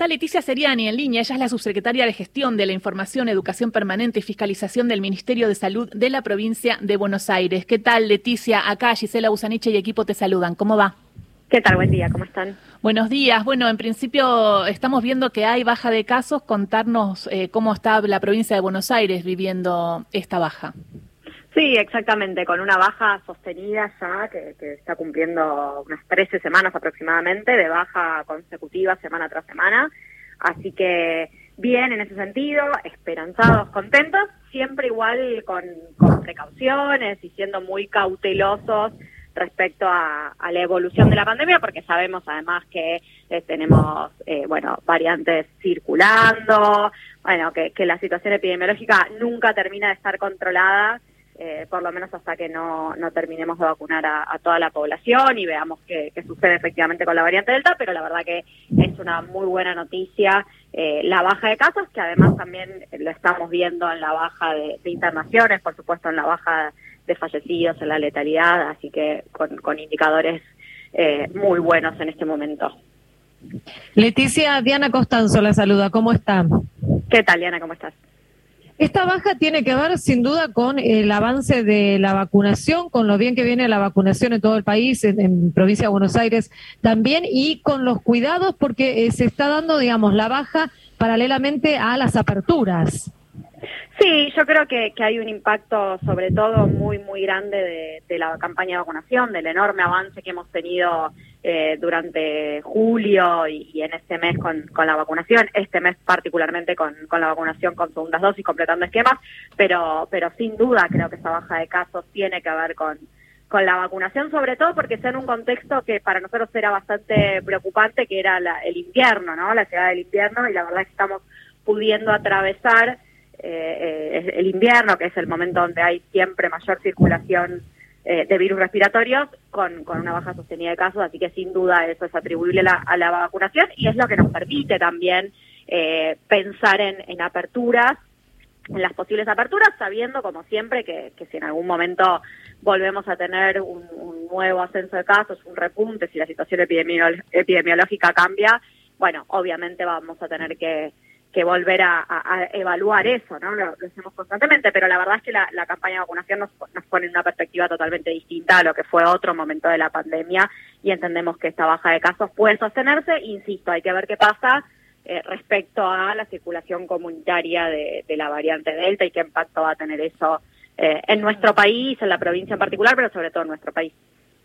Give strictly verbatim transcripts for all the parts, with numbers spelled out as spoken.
Está Leticia Seriani en línea, ella es la subsecretaria de Gestión de la Información, Educación Permanente y Fiscalización del Ministerio de Salud de la provincia de Buenos Aires. ¿Qué tal, Leticia? Acá Gisela Busaniche y equipo te saludan. ¿Cómo va? ¿Qué tal? Buen día, ¿cómo están? Buenos días. Bueno, en principio estamos viendo que hay baja de casos. Contarnos eh, cómo está la provincia de Buenos Aires viviendo esta baja. Sí, exactamente, con una baja sostenida ya, que, que está cumpliendo unas trece semanas aproximadamente, de baja consecutiva semana tras semana. Así que bien en ese sentido, esperanzados, contentos, siempre igual con, con precauciones y siendo muy cautelosos respecto a, a la evolución de la pandemia, porque sabemos además que eh, tenemos, eh, bueno, variantes circulando, bueno, que, que la situación epidemiológica nunca termina de estar controlada, eh, por lo menos hasta que no, no terminemos de vacunar a, a toda la población y veamos qué, qué sucede efectivamente con la variante Delta, pero la verdad que es una muy buena noticia eh, la baja de casos, que además también lo estamos viendo en la baja de, de internaciones, por supuesto en la baja de fallecidos, en la letalidad, así que con, con indicadores eh, muy buenos en este momento. Leticia, Diana Costanzo la saluda, ¿cómo está? ¿Qué tal, Diana? ¿Cómo estás? Esta baja tiene que ver sin duda con el avance de la vacunación, con lo bien que viene la vacunación en todo el país, en, en provincia de Buenos Aires también, y con los cuidados porque eh, se está dando, digamos, la baja paralelamente a las aperturas. Sí, yo creo que, que hay un impacto sobre todo muy, muy grande de, de la campaña de vacunación, del enorme avance que hemos tenido eh, durante julio y, y en este mes con, con la vacunación, este mes particularmente con, con la vacunación con segundas dosis, completando esquemas, pero, pero sin duda creo que esa baja de casos tiene que ver con, con la vacunación, sobre todo porque está en un contexto que para nosotros era bastante preocupante, que era la, el invierno, ¿no? La llegada del invierno, y la verdad es que estamos pudiendo atravesar Eh, eh, el invierno, que es el momento donde hay siempre mayor circulación eh, de virus respiratorios, con, con una baja sostenida de casos, así que sin duda eso es atribuible a la, a la vacunación y es lo que nos permite también eh, pensar en, en aperturas, en las posibles aperturas, sabiendo como siempre que, que si en algún momento volvemos a tener un, un nuevo ascenso de casos, un repunte, si la situación epidemiolo- epidemiológica cambia, bueno, obviamente vamos a tener que que volver a, a, a evaluar eso, ¿no? Lo, lo hacemos constantemente, pero la verdad es que la, la campaña de vacunación nos, nos pone en una perspectiva totalmente distinta a lo que fue otro momento de la pandemia y entendemos que esta baja de casos puede sostenerse. Insisto, hay que ver qué pasa eh, respecto a la circulación comunitaria de, de la variante Delta y qué impacto va a tener eso eh, en nuestro país, en la provincia en particular, pero sobre todo en nuestro país.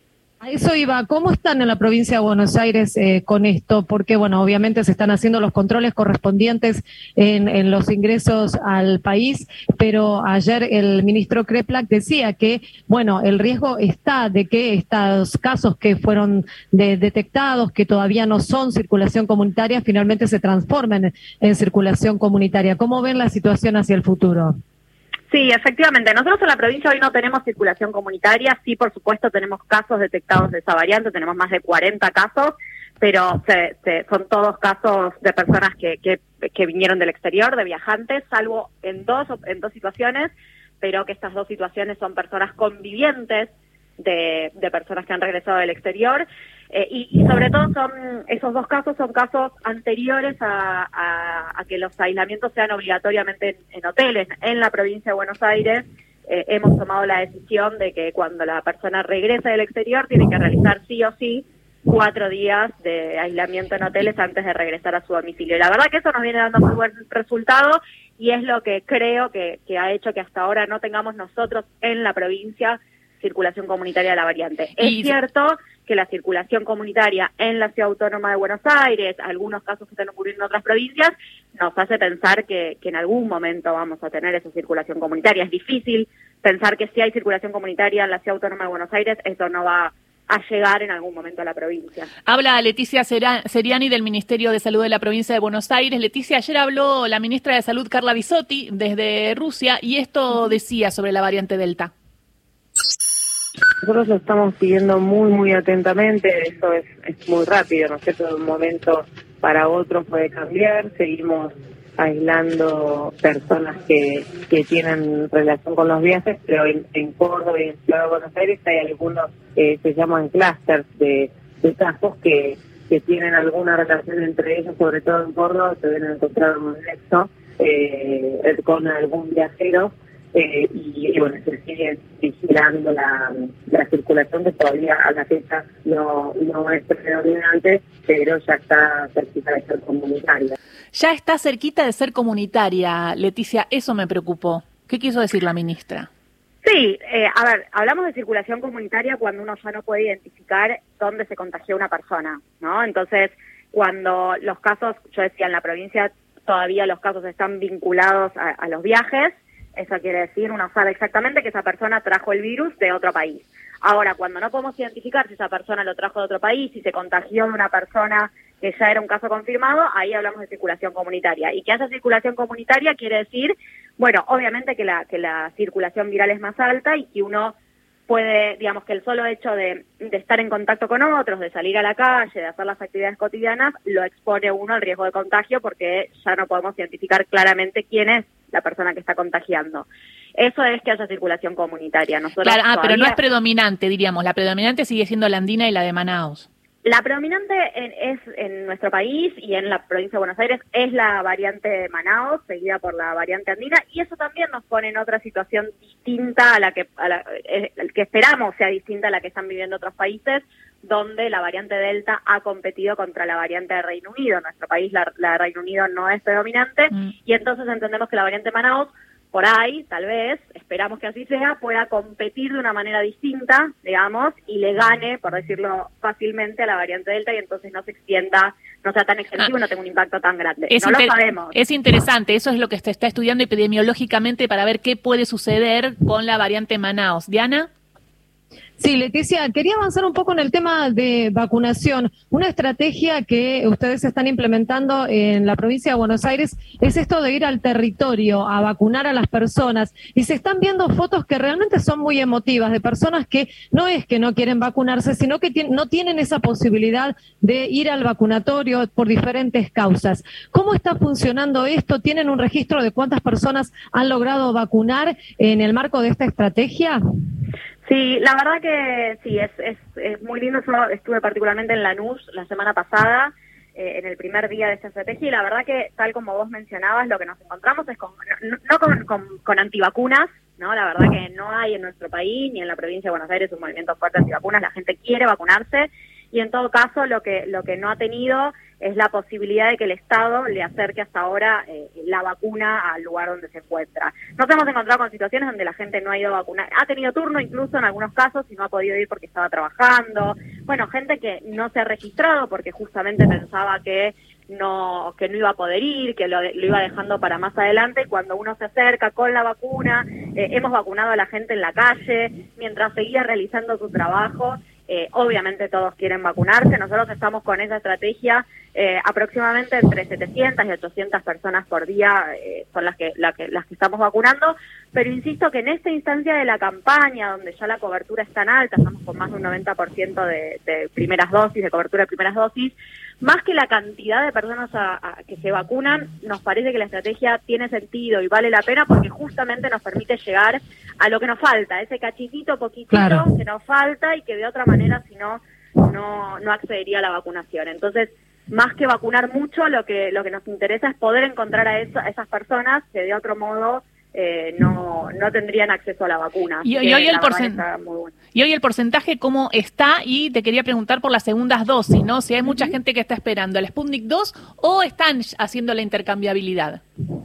A eso iba, ¿cómo están en la provincia de Buenos Aires eh, con esto? Porque, bueno, obviamente se están haciendo los controles correspondientes en, en los ingresos al país, pero ayer el ministro Kreplak decía que, bueno, el riesgo está de que estos casos que fueron de, detectados, que todavía no son circulación comunitaria, finalmente se transformen en, en circulación comunitaria. ¿Cómo ven la situación hacia el futuro? Sí, efectivamente. Nosotros en la provincia hoy no tenemos circulación comunitaria. Sí, por supuesto, tenemos casos detectados de esa variante. Tenemos más de cuarenta casos, pero se, se, son todos casos de personas que, que, que vinieron del exterior, de viajantes, salvo en dos, en dos situaciones, pero que estas dos situaciones son personas convivientes de, de personas que han regresado del exterior. Eh, y, y sobre todo son esos dos casos son casos anteriores a, a, a que los aislamientos sean obligatoriamente en, en hoteles. En la provincia de Buenos Aires eh, hemos tomado la decisión de que cuando la persona regresa del exterior tiene que realizar sí o sí cuatro días de aislamiento en hoteles antes de regresar a su domicilio. Y la verdad que eso nos viene dando muy buen resultado y es lo que creo que, que ha hecho que hasta ahora no tengamos nosotros en la provincia circulación comunitaria de la variante. Es cierto que la circulación comunitaria en la Ciudad Autónoma de Buenos Aires, algunos casos que están ocurriendo en otras provincias, nos hace pensar que, que en algún momento vamos a tener esa circulación comunitaria. Es difícil pensar que si hay circulación comunitaria en la Ciudad Autónoma de Buenos Aires, eso no va a llegar en algún momento a la provincia. Habla Leticia Seriani del Ministerio de Salud de la provincia de Buenos Aires. Leticia, ayer habló la ministra de Salud, Carla Bisotti, desde Rusia, y esto decía sobre la variante Delta. Nosotros lo estamos siguiendo muy, muy atentamente, eso es, es muy rápido, ¿no es cierto? De un momento para otro puede cambiar, seguimos aislando personas que, que tienen relación con los viajes, pero en, en Córdoba y en Ciudad de Buenos Aires hay algunos que se llaman clústeres de, de casos que, que tienen alguna relación entre ellos, sobre todo en Córdoba, se deben encontrar un nexo eh, con algún viajero. Eh, y, y bueno, se sigue vigilando la, la circulación, que todavía a la fecha no, no es predominante, pero ya está cerquita de ser comunitaria. Ya está cerquita de ser comunitaria, Leticia, eso me preocupó. ¿Qué quiso decir la ministra? Sí, eh, a ver, hablamos de circulación comunitaria cuando uno ya no puede identificar dónde se contagió una persona, ¿no? Entonces, cuando los casos, yo decía, en la provincia todavía los casos están vinculados a, a los viajes. Eso quiere decir, uno sabe exactamente que esa persona trajo el virus de otro país. Ahora, cuando no podemos identificar si esa persona lo trajo de otro país, si se contagió de una persona que ya era un caso confirmado, ahí hablamos de circulación comunitaria. Y que haya circulación comunitaria quiere decir, bueno, obviamente que la, que la circulación viral es más alta y que uno puede, digamos, que el solo hecho de, de estar en contacto con otros, de salir a la calle, de hacer las actividades cotidianas, lo expone uno al riesgo de contagio porque ya no podemos identificar claramente quién es la persona que está contagiando. Eso es que haya circulación comunitaria. Nosotros claro, ah, todavía... pero no es predominante, diríamos. La predominante sigue siendo la andina y la de Manaos. La predominante en, es en nuestro país y en la provincia de Buenos Aires es la variante de Manaos, seguida por la variante andina, y eso también nos pone en otra situación distinta a la que a la, eh, que esperamos sea distinta a la que están viviendo otros países, donde la variante Delta ha competido contra la variante de Reino Unido. En nuestro país la, la de Reino Unido no es predominante, mm. y entonces entendemos que la variante Manaos, por ahí, tal vez, esperamos que así sea, pueda competir de una manera distinta, digamos, y le gane, por decirlo fácilmente, a la variante Delta, y entonces no se extienda, no sea tan extensivo, ah, no tenga un impacto tan grande. Es no lo sabemos. Es interesante, eso es lo que se está estudiando epidemiológicamente para ver qué puede suceder con la variante Manaos. ¿Diana? Sí, Leticia, quería avanzar un poco en el tema de vacunación. Una estrategia que ustedes están implementando en la provincia de Buenos Aires es esto de ir al territorio a vacunar a las personas. Y se están viendo fotos que realmente son muy emotivas de personas que no es que no quieren vacunarse, sino que no tienen esa posibilidad de ir al vacunatorio por diferentes causas. ¿Cómo está funcionando esto? ¿Tienen un registro de cuántas personas han logrado vacunar en el marco de esta estrategia? Sí, la verdad que sí, es, es, es muy lindo. Yo estuve particularmente en Lanús la semana pasada, eh, en el primer día de esta estrategia, y la verdad que, tal como vos mencionabas, lo que nos encontramos es con, no, no con, con, con antivacunas, ¿no? La verdad que no hay en nuestro país ni en la provincia de Buenos Aires un movimiento fuerte antivacunas. La gente quiere vacunarse, y en todo caso lo que lo que no ha tenido es la posibilidad de que el Estado le acerque hasta ahora eh, la vacuna al lugar donde se encuentra. Nos hemos encontrado con situaciones donde la gente no ha ido a vacunar, ha tenido turno incluso en algunos casos y no ha podido ir porque estaba trabajando. Bueno, gente que no se ha registrado porque justamente pensaba que no que no iba a poder ir, que lo, lo iba dejando para más adelante, y cuando uno se acerca con la vacuna, eh, hemos vacunado a la gente en la calle, mientras seguía realizando su trabajo. Eh, obviamente todos quieren vacunarse. Nosotros estamos con esa estrategia, eh, aproximadamente entre setecientas y ochocientas personas por día eh, son las que, la que las que estamos vacunando, pero insisto que en esta instancia de la campaña, donde ya la cobertura es tan alta, estamos con más de un noventa por ciento de, de primeras dosis, de cobertura de primeras dosis, más que la cantidad de personas a, a, que se vacunan, nos parece que la estrategia tiene sentido y vale la pena porque justamente nos permite llegar a lo que nos falta, ese cachitito poquitito claro. que nos falta y que de otra manera si no, no, no accedería a la vacunación. Entonces, más que vacunar mucho, lo que, lo que nos interesa es poder encontrar a, eso, a esas personas que de otro modo Eh, no no tendrían acceso a la vacuna. Y, y, hoy el porcent... bueno. y hoy el porcentaje, ¿cómo está? Y te quería preguntar por las segundas dosis, ¿no? Si hay mucha uh-huh. gente que está esperando el Sputnik dos o están haciendo la intercambiabilidad.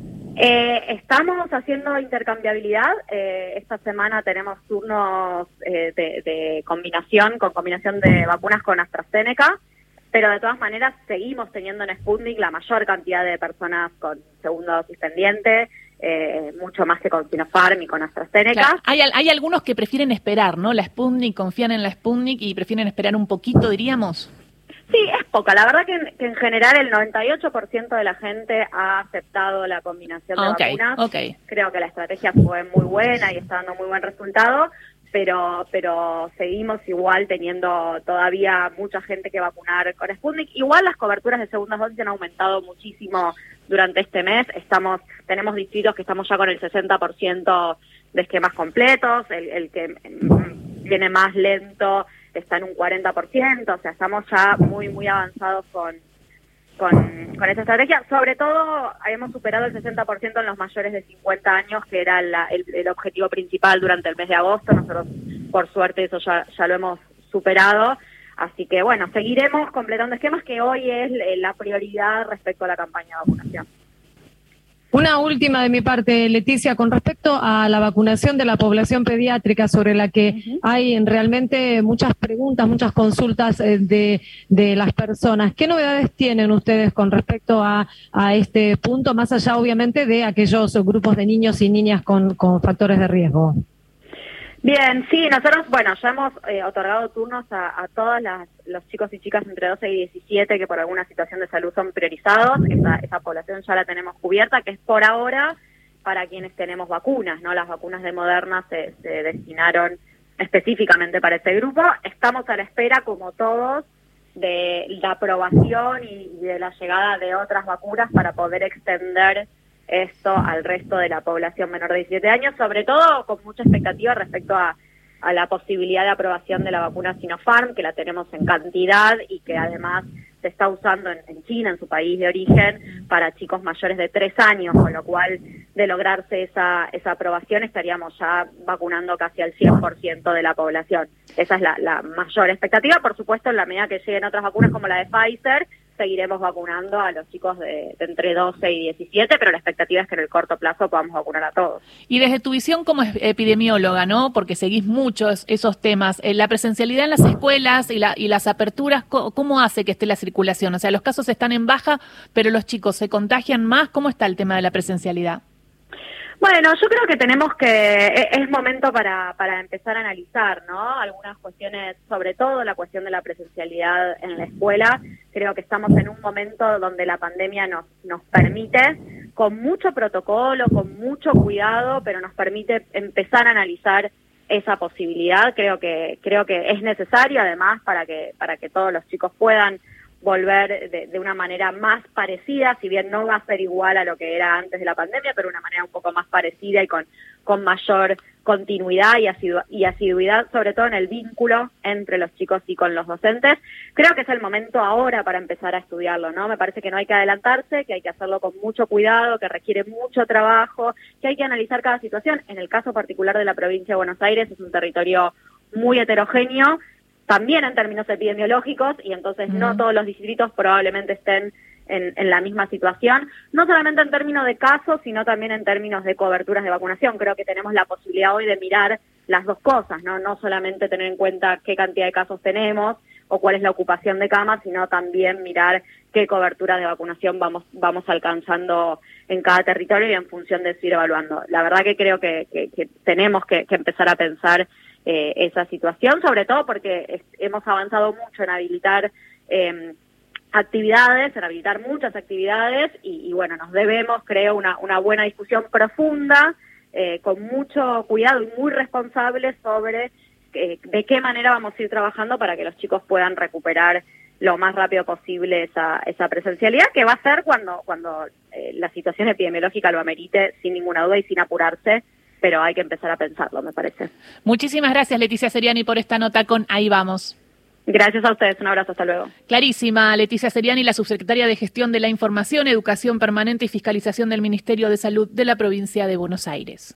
Eh, estamos haciendo intercambiabilidad. Eh, esta semana tenemos turnos eh, de, de combinación, con combinación de vacunas con AstraZeneca, pero de todas maneras seguimos teniendo en Sputnik la mayor cantidad de personas con segunda dosis pendiente. Eh, mucho más que con Sinopharm y con AstraZeneca. Claro. Hay, hay algunos que prefieren esperar, ¿no? La Sputnik, confían en la Sputnik y prefieren esperar un poquito, diríamos. Sí, es poca. La verdad que en, que en general el noventa y ocho por ciento de la gente ha aceptado la combinación de okay, vacunas. Okay. Creo que la estrategia fue muy buena y está dando muy buen resultado, pero pero seguimos igual teniendo todavía mucha gente que vacunar con Sputnik. Igual las coberturas de segundas dosis han aumentado muchísimo durante este mes. Estamos tenemos distritos que estamos ya con el sesenta por ciento de esquemas completos, el, el que viene más lento, está en un cuarenta por ciento, o sea, estamos ya muy, muy avanzados con, con, con esa estrategia. Sobre todo, hemos superado el sesenta por ciento en los mayores de cincuenta años, que era la, el, el objetivo principal durante el mes de agosto. Nosotros, por suerte, eso ya, ya lo hemos superado. Así que, bueno, seguiremos completando esquemas, que hoy es la prioridad respecto a la campaña de vacunación. Una última de mi parte, Leticia, con respecto a la vacunación de la población pediátrica, sobre la que uh-huh. hay realmente muchas preguntas, muchas consultas de, de las personas. ¿Qué novedades tienen ustedes con respecto a, a este punto, más allá obviamente de aquellos grupos de niños y niñas con, con factores de riesgo? Bien, sí, nosotros, bueno, ya hemos eh, otorgado turnos a, a todos las, los chicos y chicas entre doce y diecisiete que por alguna situación de salud son priorizados. Esa, esa población ya la tenemos cubierta, que es por ahora para quienes tenemos vacunas, ¿no? Las vacunas de Moderna se, se destinaron específicamente para ese grupo. Estamos a la espera, como todos, de la aprobación y, y de la llegada de otras vacunas para poder extender esto al resto de la población menor de diecisiete años, sobre todo con mucha expectativa respecto a, a la posibilidad de aprobación de la vacuna Sinopharm, que la tenemos en cantidad y que además se está usando en, en China, en su país de origen, para chicos mayores de tres años, con lo cual, de lograrse esa, esa aprobación, estaríamos ya vacunando casi al cien por ciento de la población. Esa es la, la mayor expectativa. Por supuesto, en la medida que lleguen otras vacunas como la de Pfizer, seguiremos vacunando a los chicos de, de entre doce y diecisiete, pero la expectativa es que en el corto plazo podamos vacunar a todos. Y desde tu visión como epidemióloga, ¿no? Porque seguís muchos esos temas, la presencialidad en las escuelas y, la, y las aperturas, ¿cómo hace que esté la circulación? O sea, los casos están en baja, pero los chicos se contagian más. ¿Cómo está el tema de la presencialidad? Bueno, yo creo que tenemos que, es momento para, para empezar a analizar, ¿no? Algunas cuestiones, sobre todo la cuestión de la presencialidad en la escuela. Creo que estamos en un momento donde la pandemia nos, nos permite, con mucho protocolo, con mucho cuidado, pero nos permite empezar a analizar esa posibilidad. Creo que, creo que es necesario, además, para que, para que todos los chicos puedan volver de, de una manera más parecida, si bien no va a ser igual a lo que era antes de la pandemia, pero una manera un poco más parecida y con, con mayor continuidad y, asidu y asiduidad, sobre todo en el vínculo entre los chicos y con los docentes. Creo que es el momento ahora para empezar a estudiarlo, ¿no? Me parece que no hay que adelantarse, que hay que hacerlo con mucho cuidado, que requiere mucho trabajo, que hay que analizar cada situación. En el caso particular de la provincia de Buenos Aires, es un territorio muy heterogéneo, también en términos epidemiológicos, y entonces mm. no todos los distritos probablemente estén en, en la misma situación, no solamente en términos de casos, sino también en términos de coberturas de vacunación. Creo que tenemos la posibilidad hoy de mirar las dos cosas, ¿no? No solamente tener en cuenta qué cantidad de casos tenemos o cuál es la ocupación de camas, sino también mirar qué cobertura de vacunación vamos vamos alcanzando en cada territorio y en función de eso ir evaluando. La verdad que creo que, que, que tenemos que, que empezar a pensar Eh, esa situación, sobre todo porque es, hemos avanzado mucho en habilitar eh, actividades, en habilitar muchas actividades y, y bueno, nos debemos, creo, una, una buena discusión profunda, eh, con mucho cuidado y muy responsable sobre eh, de qué manera vamos a ir trabajando para que los chicos puedan recuperar lo más rápido posible esa, esa presencialidad, que va a ser cuando, cuando eh, la situación epidemiológica lo amerite, sin ninguna duda y sin apurarse, pero hay que empezar a pensarlo, me parece. Muchísimas gracias, Leticia Seriani, por esta nota con Ahí Vamos. Gracias a ustedes, un abrazo, hasta luego. Clarísima, Leticia Seriani, la subsecretaria de Gestión de la Información, Educación Permanente y Fiscalización del Ministerio de Salud de la provincia de Buenos Aires.